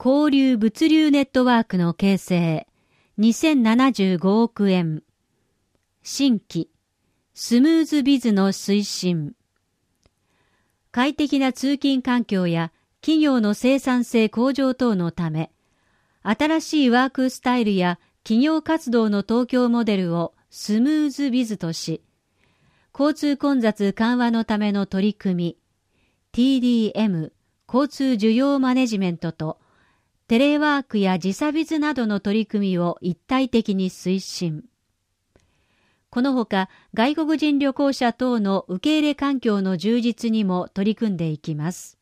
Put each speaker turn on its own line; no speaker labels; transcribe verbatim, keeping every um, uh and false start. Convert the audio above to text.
交流物流ネットワークの形成、にせんななじゅうごおくえん。新規、スムーズビズの推進。快適な通勤環境や企業の生産性向上等のため、新しいワークスタイルや企業活動の東京モデルをスムーズビズとし、交通混雑緩和のための取り組み、ティーディーエム、交通需要マネジメントと、テレワークや時差ビズなどの取り組みを一体的に推進。このほか、外国人旅行者等の受け入れ環境の充実にも取り組んでいきます。